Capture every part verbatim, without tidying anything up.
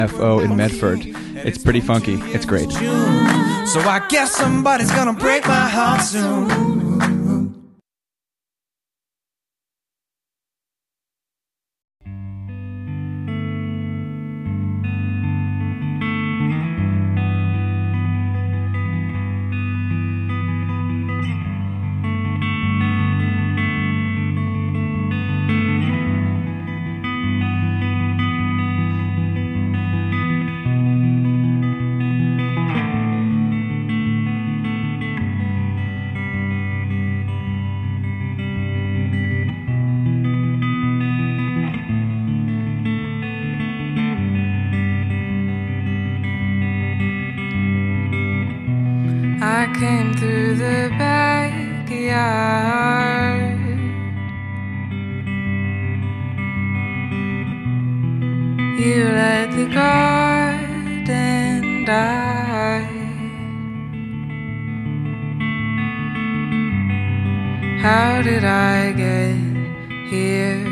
F O in Medford. It's pretty funky. It's great. So I guess somebody's gonna break my heart soon. I came through the backyard. You let the garden die. How did I get here?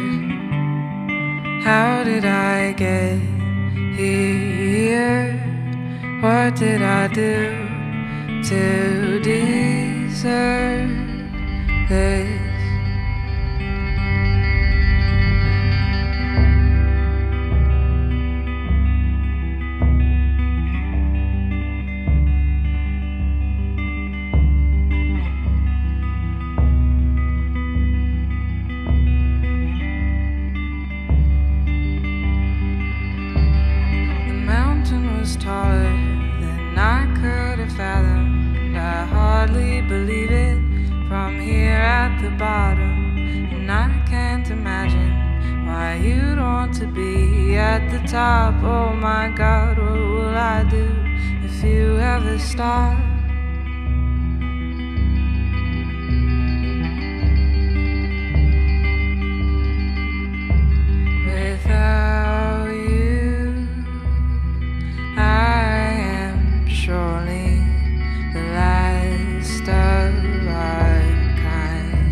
How did I get here? What did I do to deserve this? The mountain was taller than I could have fathomed. I hardly believe it from here at the bottom, and I can't imagine why you'd want to be at the top. Oh my God, what will I do if you ever stop? Without you, I am surely the last of our kind.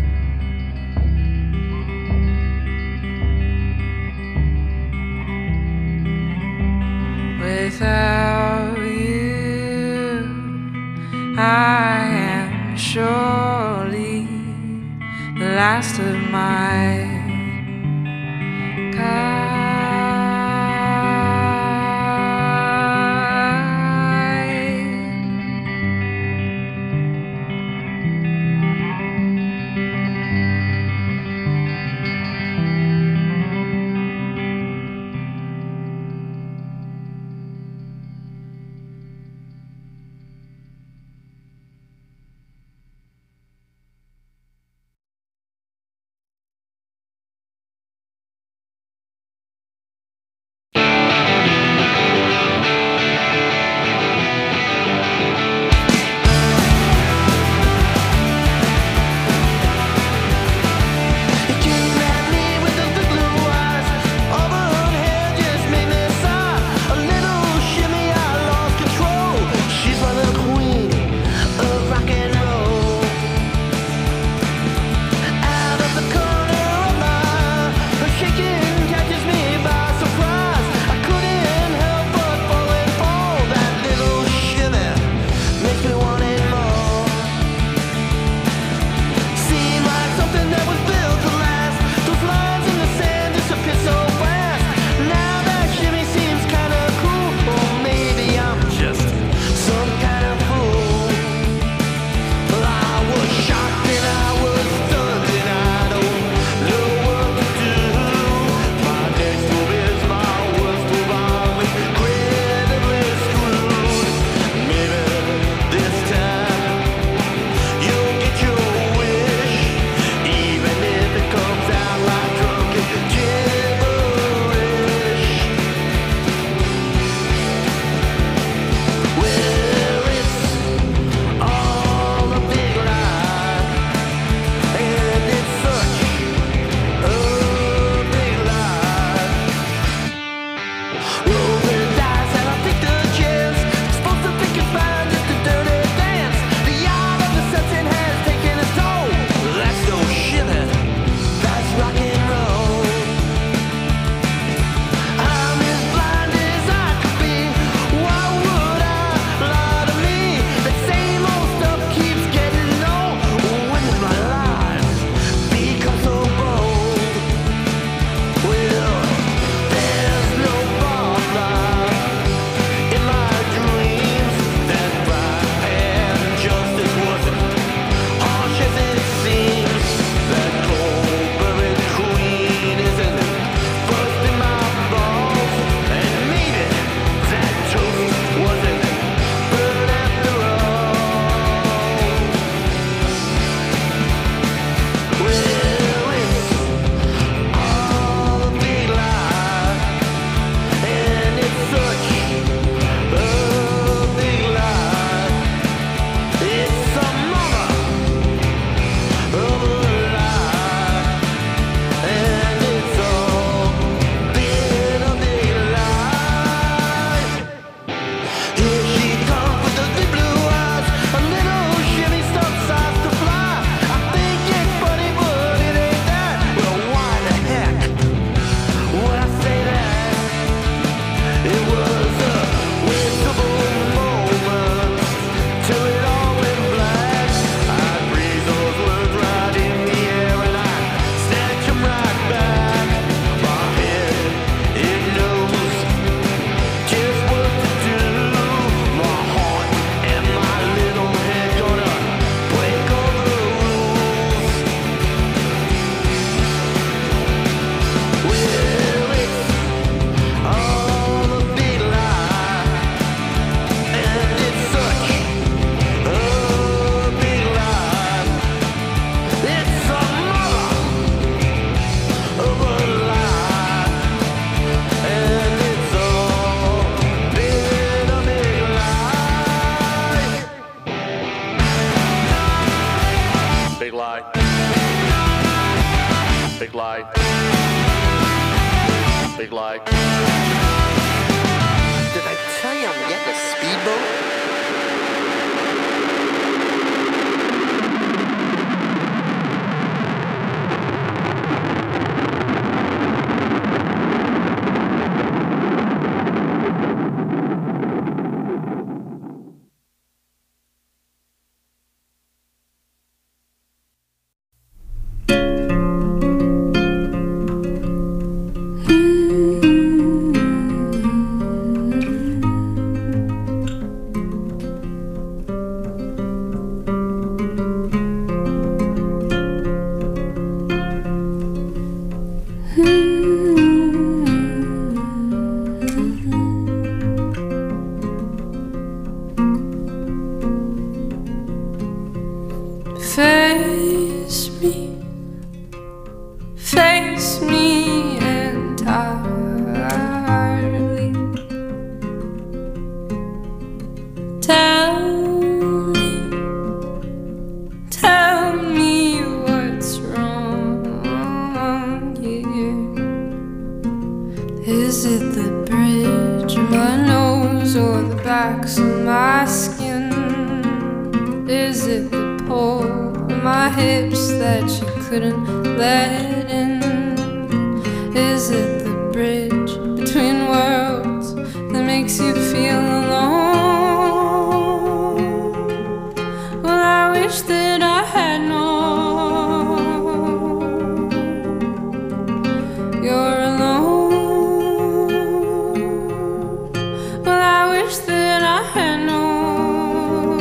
Without you, I am surely the last of my or the backs of my skin? Is it the pull of my hips that you couldn't let in? Is it the bridge between worlds that makes you feel alone? Well, I wish that I had known you're alone. Well, I wish that I had known.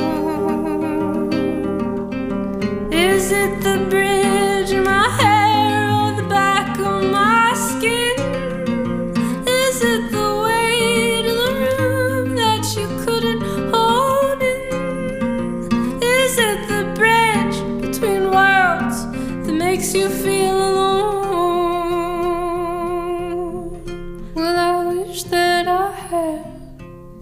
Is it the bridge in my hair or the back of my skin? Is it the weight of the room that you couldn't hold in? Is it the bridge between worlds that makes you feel alone? Well, I wish that I had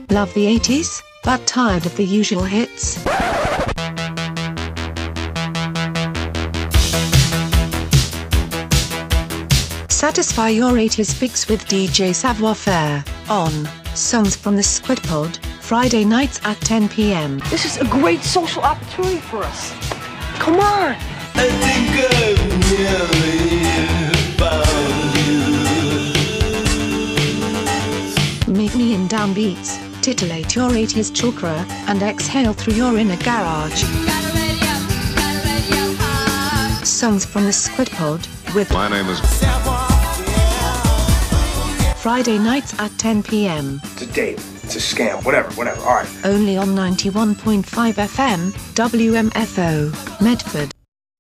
Love the eighties, but tired of the usual hits? Satisfy your eighties fix with D J Savoir Faire, on Songs from the Squid Pod, Friday nights at ten p m. This is a great social opportunity for us. Come on! I think I've nearly found you. Meet me in downbeats, titillate your eighties chakra, and exhale through your inner garage. Songs from the Squid Pod, with My name is Friday nights at ten p m. It's a date. It's a scam. Whatever, whatever. All right. Only on ninety-one point five F M, W M F O, Medford.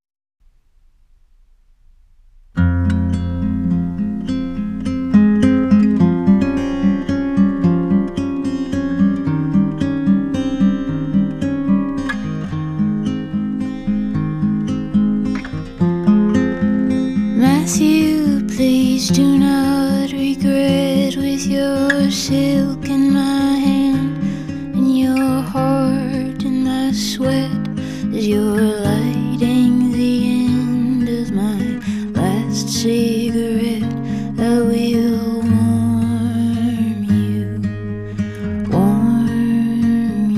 Matthew, please do not regret, with your silk in my hand and your heart in my sweat, as you're lighting the end of my last cigarette. I will warm you, warm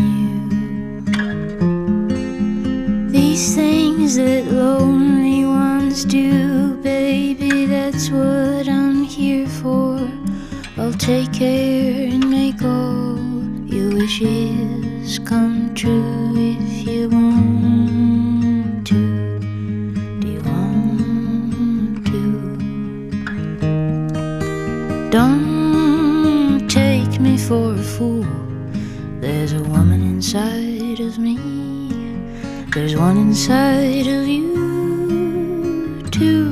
you. These things that lonely ones do, baby, that's what I'm here for. I'll take care and make all your wishes come true if you want to. Do you want to? Don't take me for a fool. There's a woman inside of me. There's one inside of you too.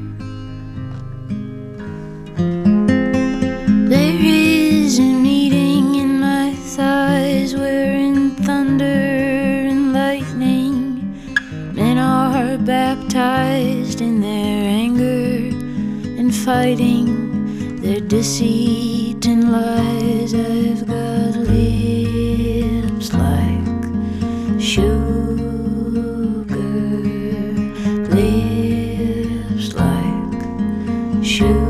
There is a meeting in my thighs, wherein thunder and lightning, men are baptized in their anger and fighting their deceit and lies. I've got lips like sugar, lips like sugar.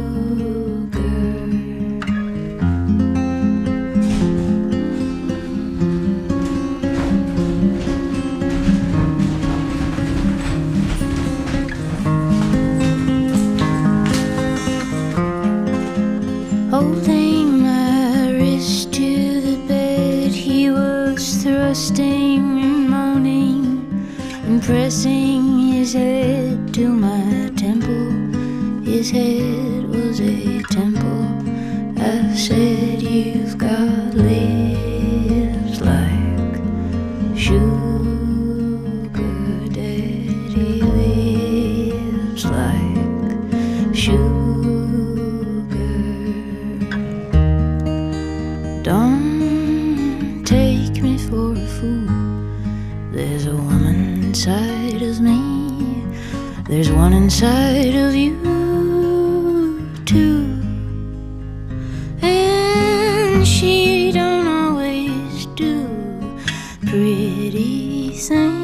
Holding my wrist to the bed, he was thrusting and moaning and pressing his head to my temple. His head was a temple. I said, you've got lips like sugar, daddy, lips like sugar. Don't take me for a fool. There's a woman inside of me. There's one inside of you too. And she don't always do pretty things.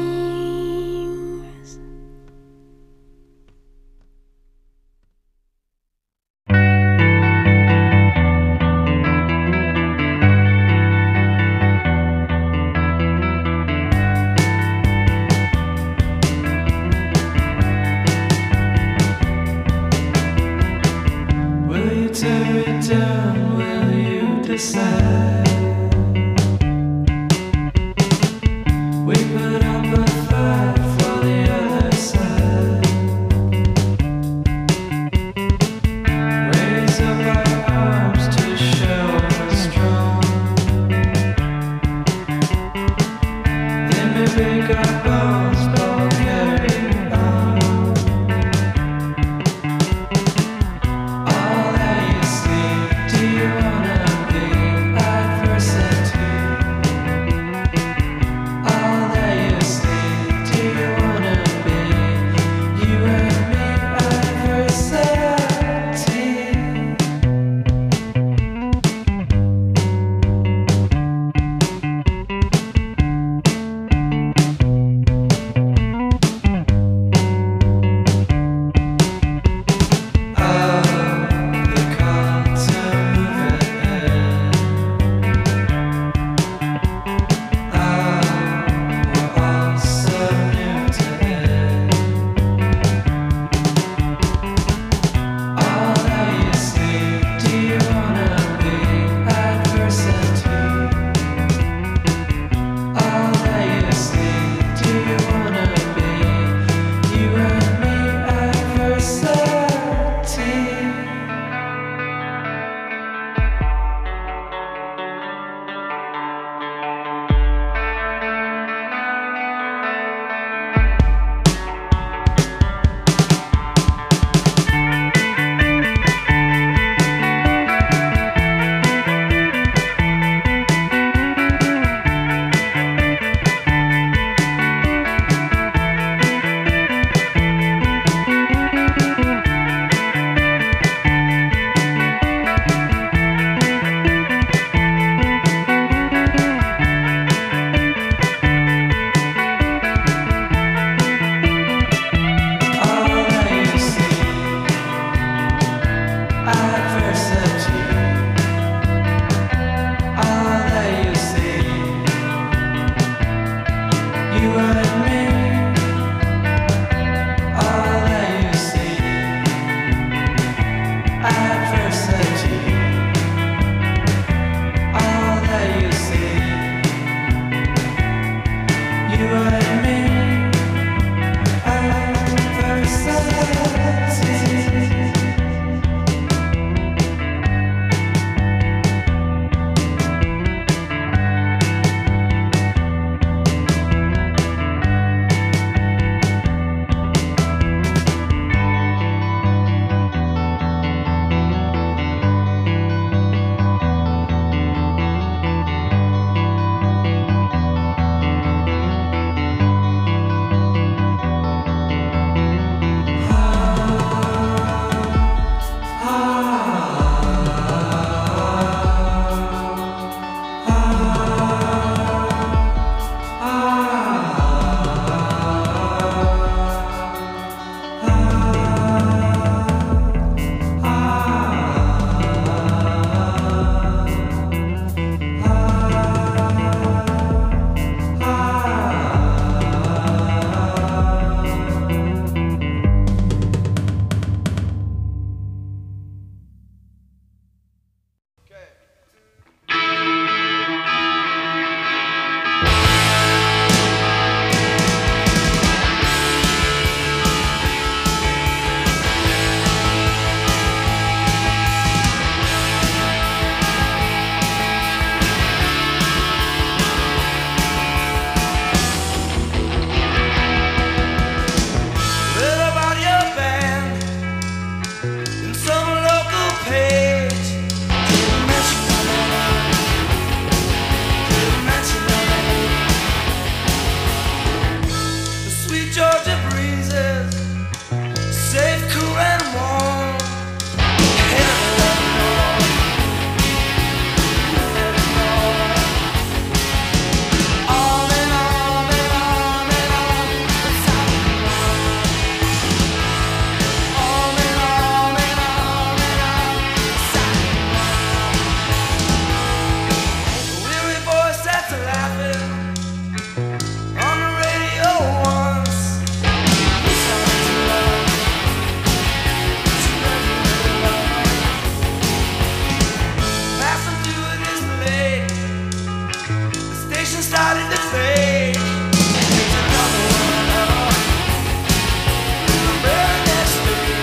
decided to say it's another one of the very next day.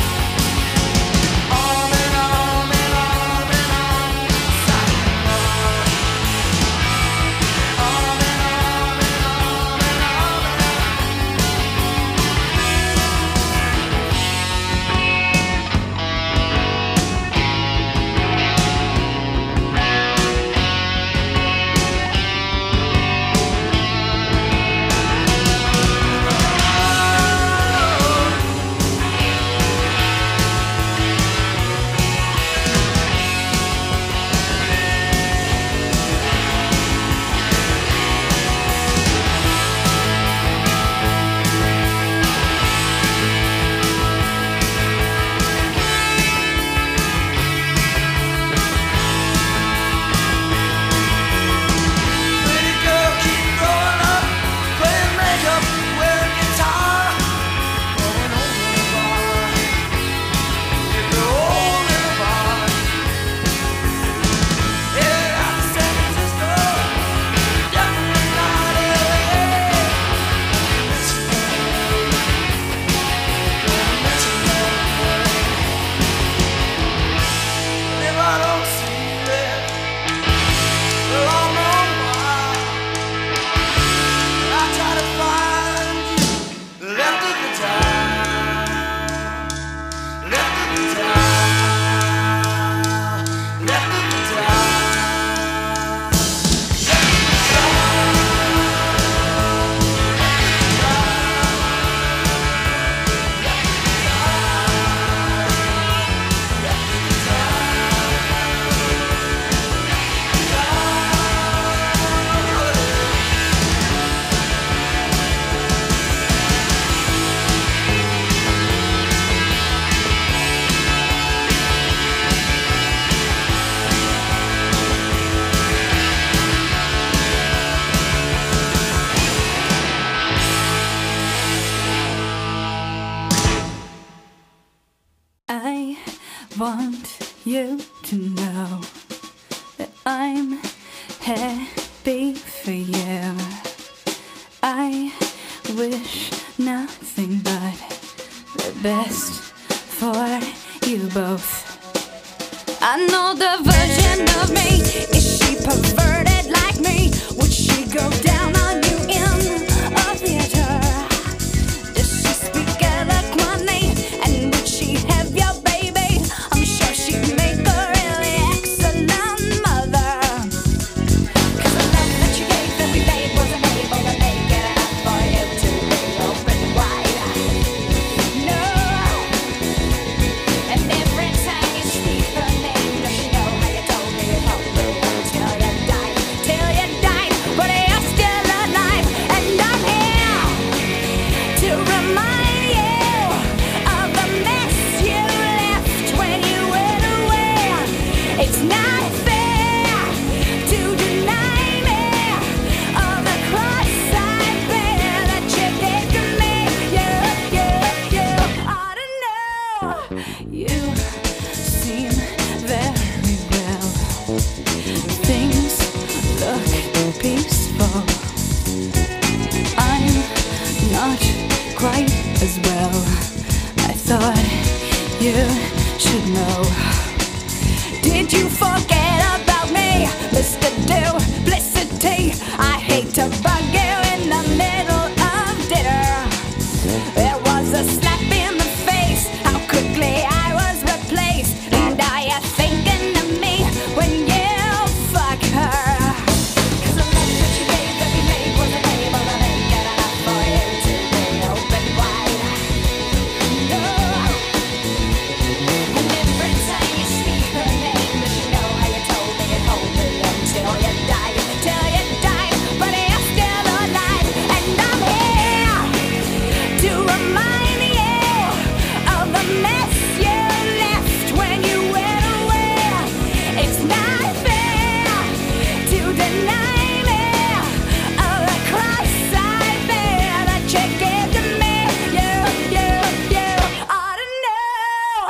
On and on and on and on, silent love. On and on and on and on and on. Pretty girl, keep growing up, playing makeup, wearing guitar, going over the bar. You go over the bar. Yeah, out to San Francisco, definitely not L A. It's gonna mess you up. If I don't see you there, well, I'll know why. I try to find you left at the time, left at the time, left at the time, left I want you to know that I'm happy for you. I wish nothing but the best for you both. I know the version of me. Is she perverted like me? Would she go down on you in a theater? Does she speak eloquently? And would she have your baby? I'm sure she'd make a really excellent mother. 'Cause the love that you gave every day wasn't able to make it enough for you to be open wide. No. And every time you speak her name, does she know how you told me you hope the world till you died, till you died, but you're still alive, and I'm here to remind you of the mess you left when you went away. It's not fair to deny me of the cross I bear that you gave to me. You, you, you ought to know. You seem very well. Things look peaceful. I'm not quite as well. I thought you should know. Did you forget about me, Mister Duplicity? I hate to bug you in the middle of dinner. It was a slap in the face, how quickly I was replaced. And are you thinking of me when you fuck her? 'Cause the love that you gave every day wasn't able to make it enough for you to be open wide. No. And every time you speak her name, does she know how you told me you'd hold me until you died, till you died, but you're still alive, and I'm here to remind you of the mess you left when you went away. It's not fair to deny me of the cross I bear that you gave to me. You, you, you ought to know.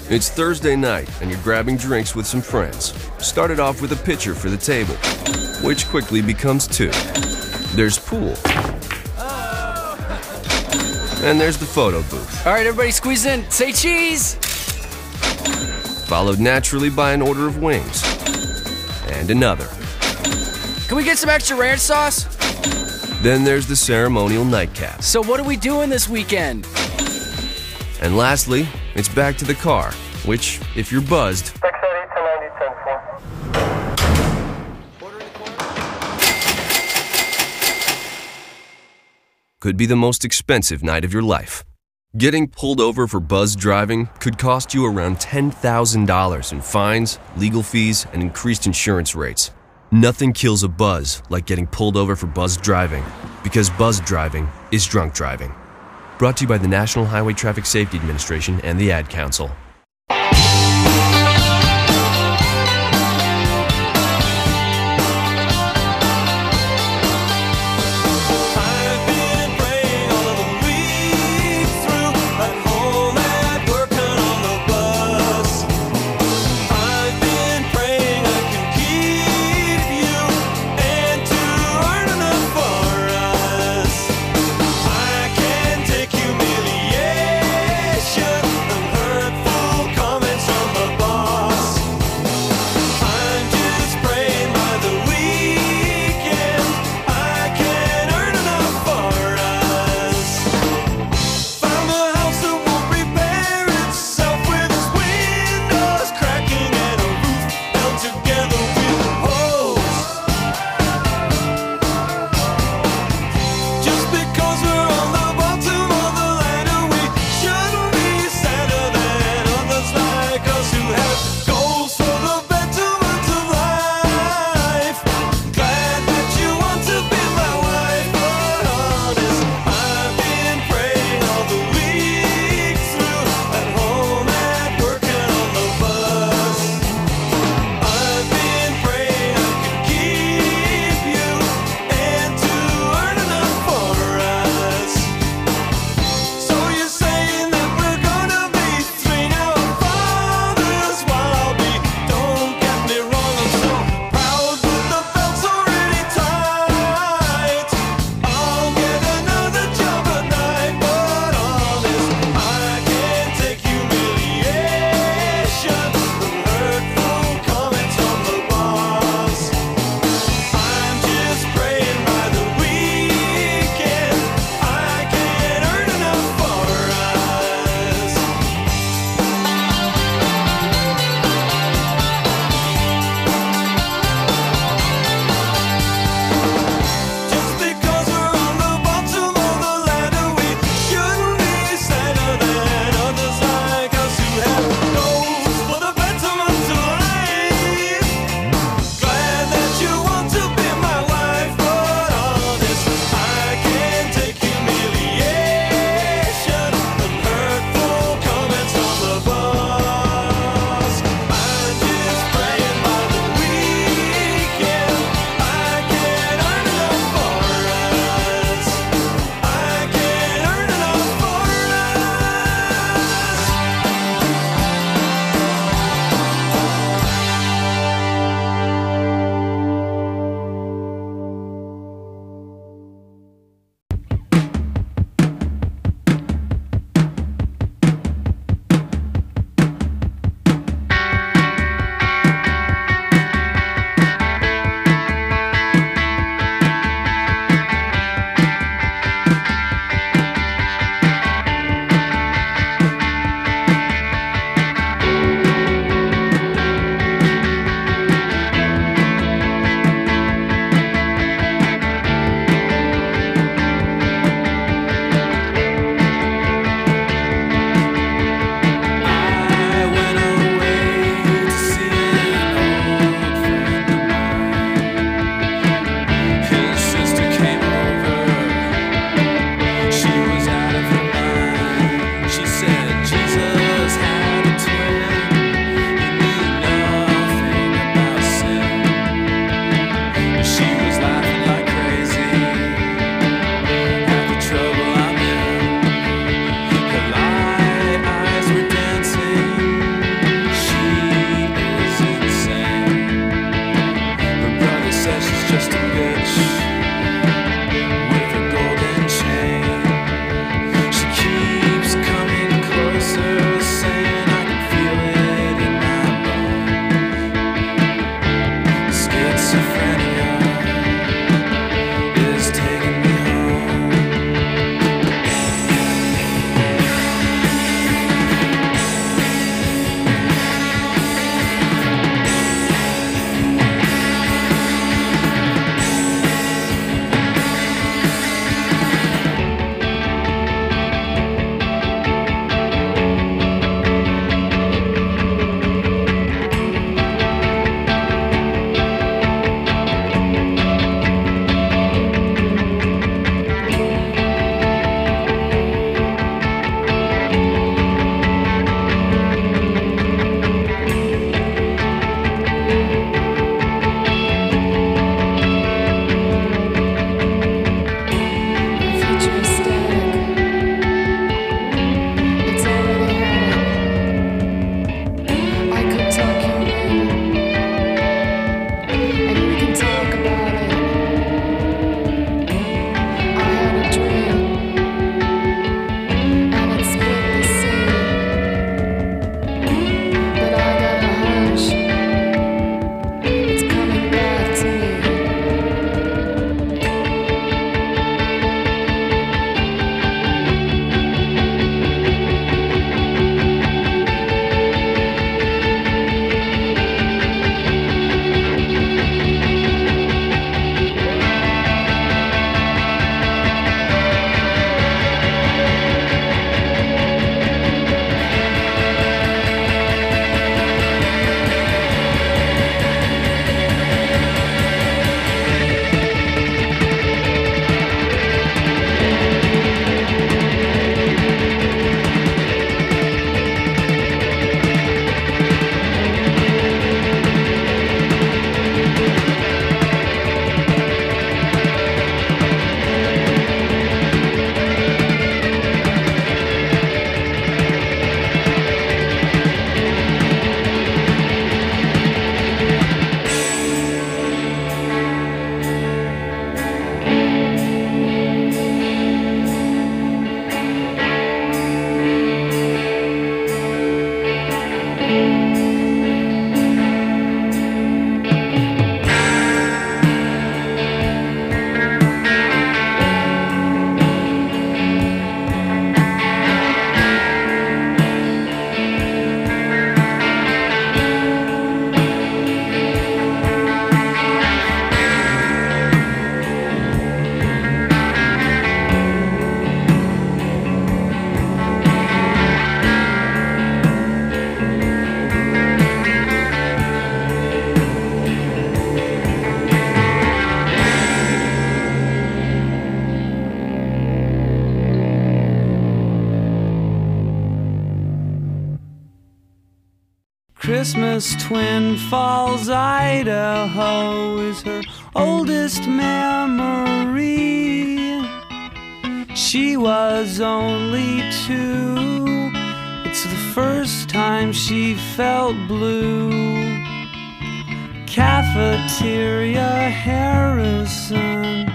It's Thursday night, and you're grabbing drinks with some friends. Started off with a pitcher for the table, which quickly becomes two. There's pool. And there's the photo booth. All right, everybody squeeze in. Say cheese! Followed naturally by an order of wings. And another. Can we get some extra ranch sauce? Then there's the ceremonial nightcap. So what are we doing this weekend? And lastly, it's back to the car, which, if you're buzzed, could be the most expensive night of your life. Getting pulled over for buzzed driving could cost you around ten thousand dollars in fines, legal fees, and increased insurance rates. Nothing kills a buzz like getting pulled over for buzzed driving, because buzzed driving is drunk driving. Brought to you by the National Highway Traffic Safety Administration and the Ad Council. I can take humiliation and hurtful Christmas, Twin Falls, Idaho is her oldest memory. She was only two. It's the first time she felt blue. Cafeteria, Harrison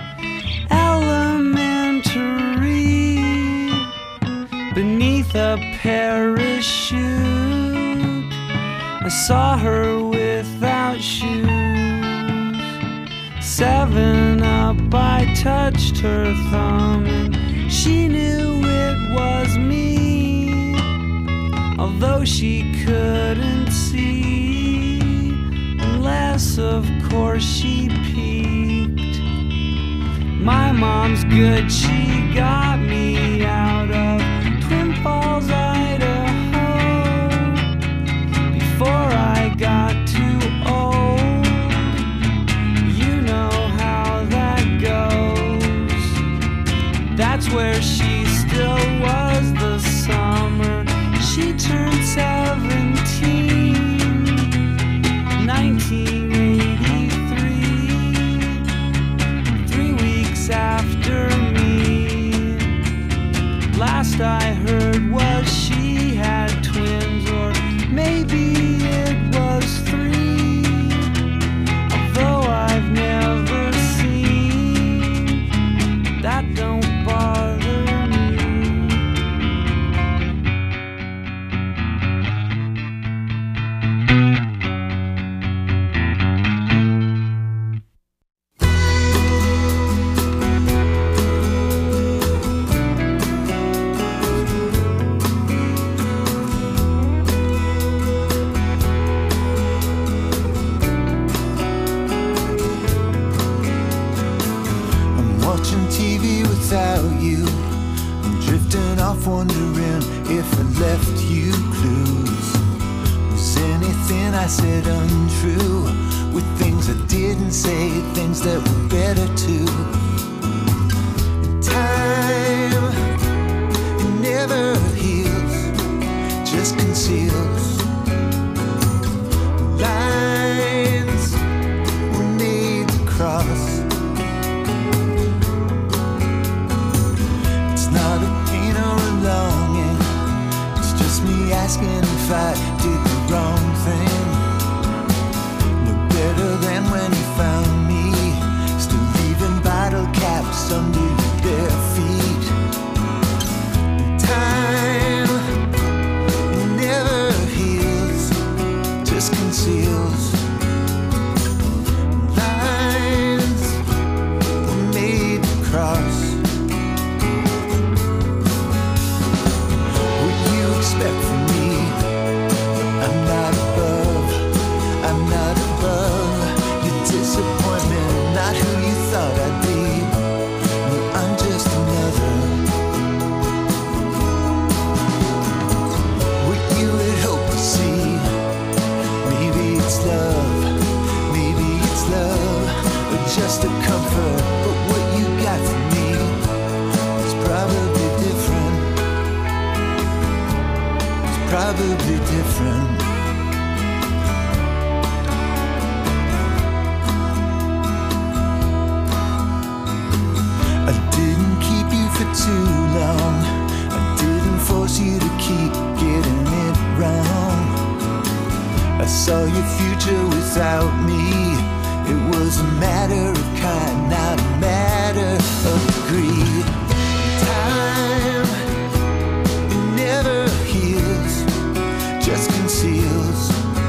Elementary. Beneath a parachute, I saw her without shoes. Seven up, I touched her thumb, and she knew it was me, although she couldn't see, unless of course she peeked. My mom's good, she got me out of Twin Falls, Idaho, before I got too old. You know how that goes. That's where she still was the summer she turned seventeen, nineteen eighty-three, three weeks after me. Last I heard was she had twins, or maybe it was three, although I've never seen. That don't bother me. Watching T V without you, I'm drifting off wondering if I left you clues. Was anything I said untrue? With things I didn't say, things that were better too. Time, it never heals, just conceals. Lines were made to cross. Not a pain or a longing, it's just me asking if I did the wrong thing. No better than when you found me, still leaving bottle caps under your bare feet. Time, it never heals, just conceals. Lines were made to cross. Expect from me, I'm not above, I'm not above your disappointment, not who you thought I'd be. No, I'm just another. What you would hope to see, maybe it's love, maybe it's love, or just a comfort. But what you got from me is probably different. Probably different. I didn't keep you for too long. I didn't force you to keep getting it wrong. I saw your future without me. It was a matter of kind, not a matter of greed. Time, it never heals, just conceals. feels.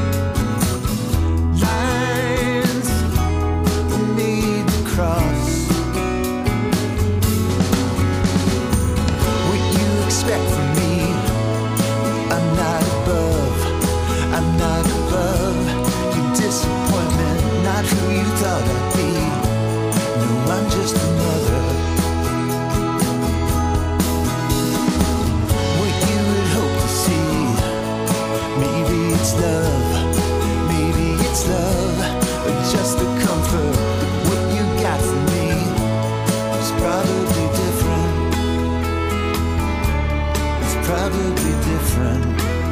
Lines need to cross. What you expect from me, I'm not above, I'm not above your disappointment, not who you thought I'd be. No, I'm just another. What you would hope to see, maybe it's love, maybe it's love, or just the comfort. What you got from me is probably different. It's probably different.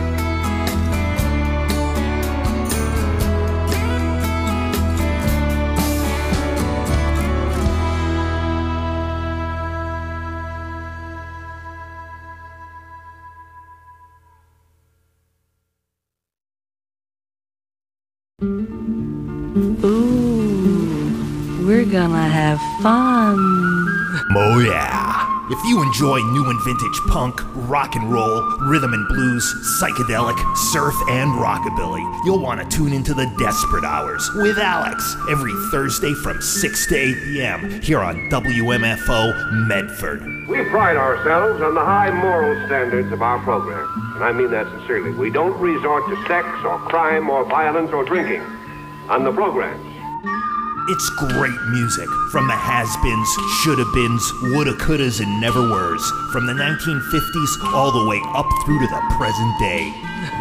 Ooh, we're gonna have fun. Oh yeah. If you enjoy new and vintage punk, rock and roll, rhythm and blues, psychedelic, surf, and rockabilly, you'll want to tune into the Desperate Hours with Alex every Thursday from six to eight p.m. here on W M F O Medford. We pride ourselves on the high moral standards of our program, and I mean that sincerely. We don't resort to sex or crime or violence or drinking on the programs. It's great music from the has-beens, shoulda-beens, woulda, couldas, and never-weres, from the nineteen fifties all the way up through to the present day.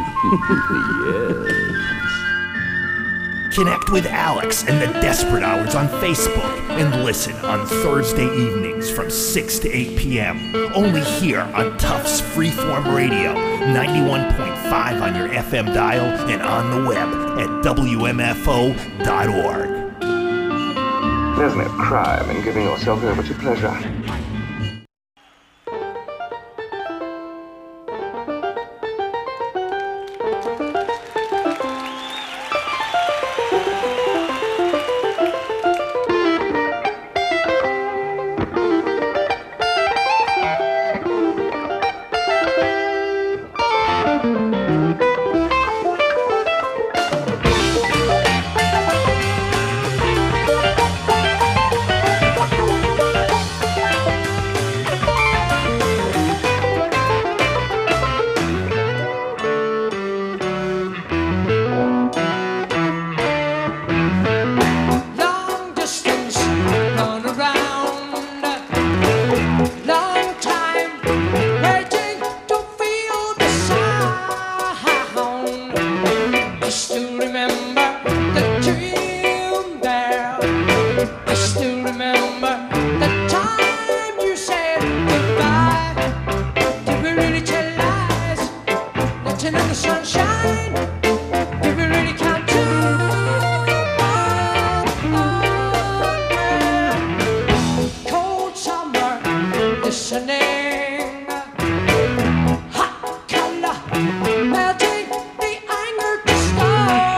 Yes. Connect with Alex and the Desperate Hours on Facebook and listen on Thursday evenings from six to eight p.m. only here on Tufts Freeform Radio, ninety-one point five on your F M dial and on the web at W M F O dot org. There's no crime in giving yourself over to pleasure. Melting the anger to stars.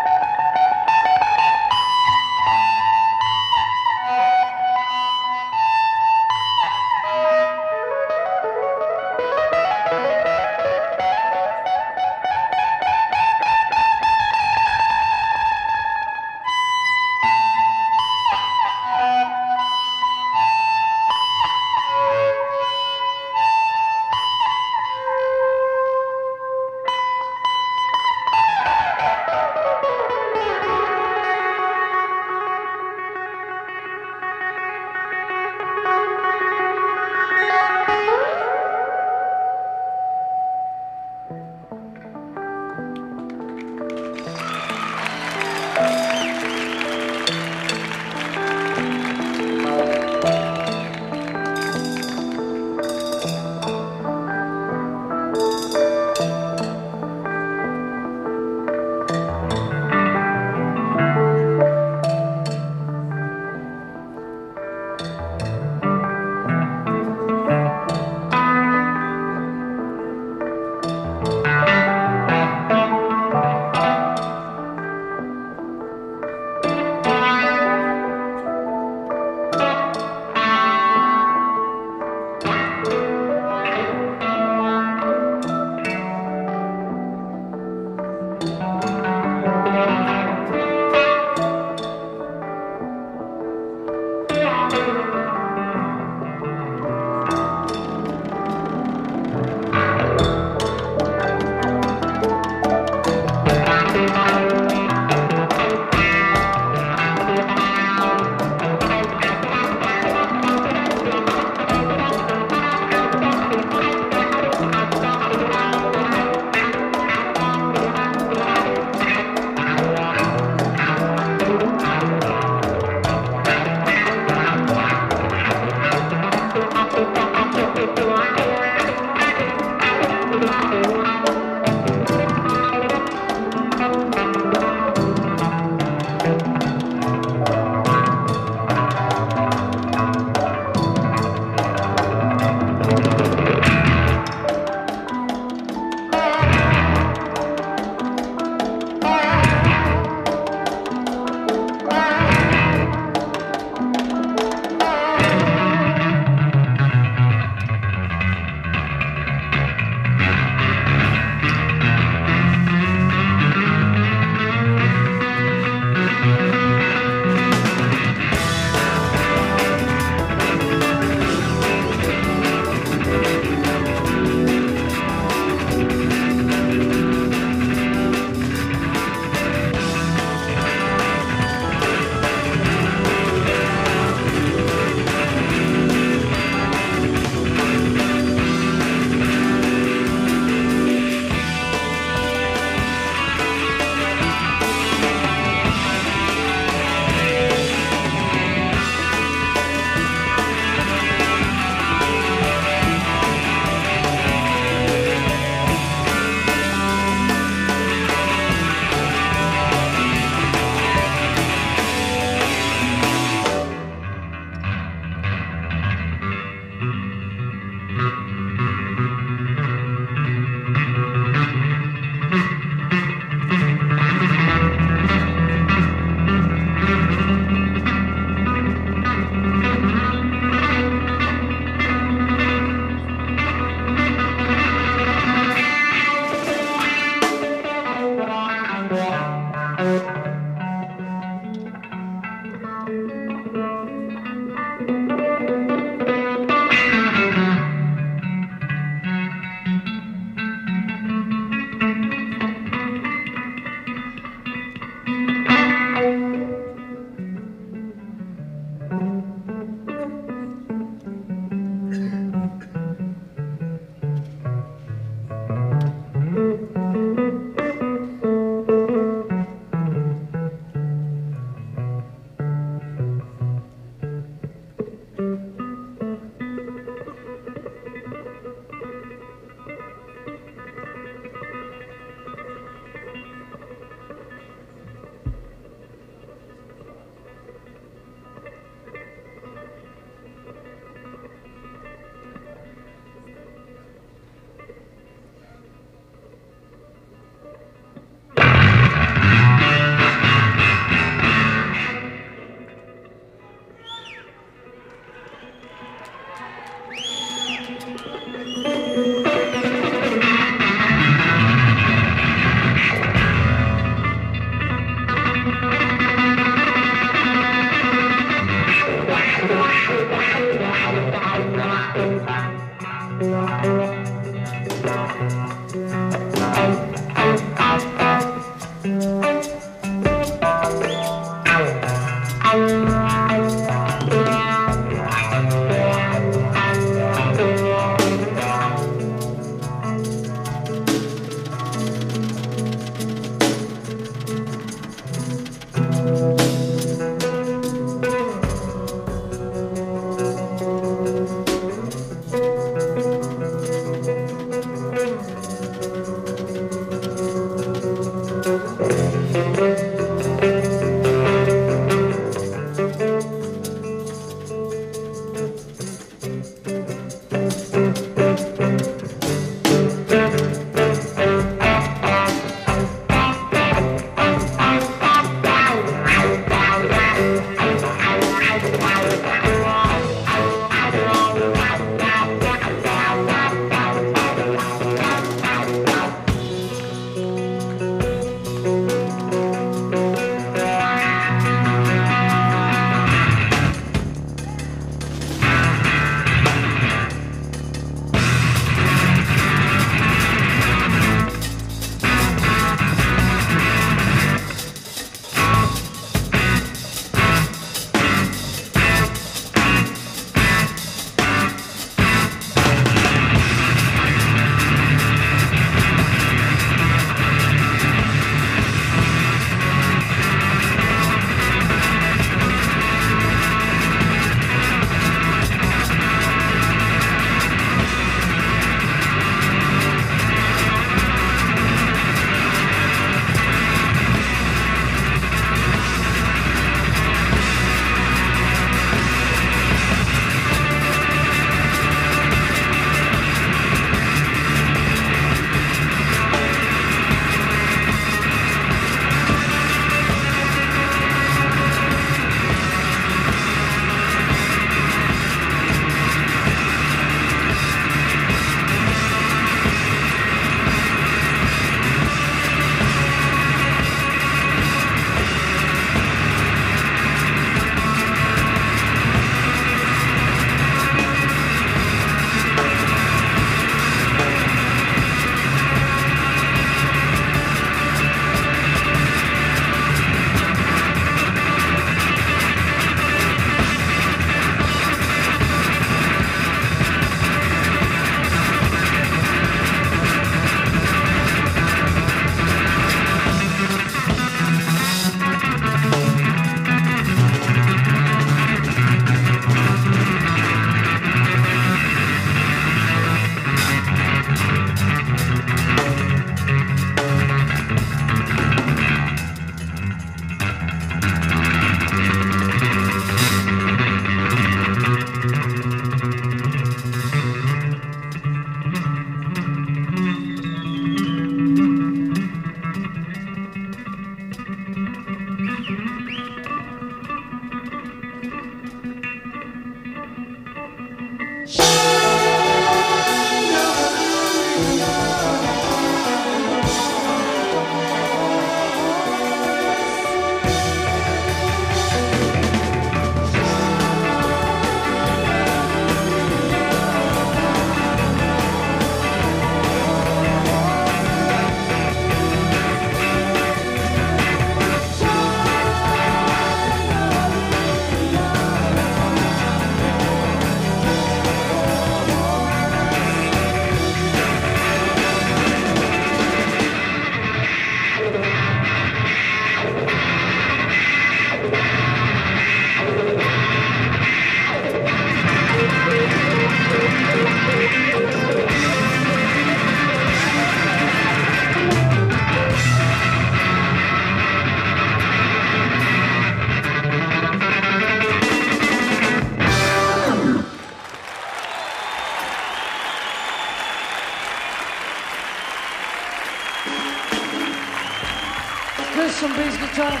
Chris, some bass guitar.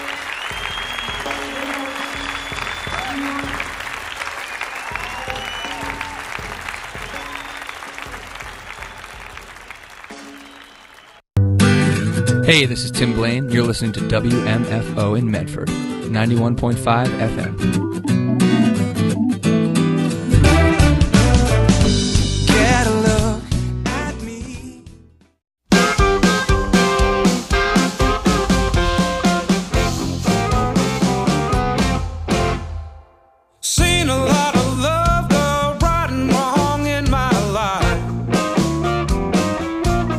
Hey, this is Tim Blaine. You're listening to W M F O in Medford, ninety-one point five F M.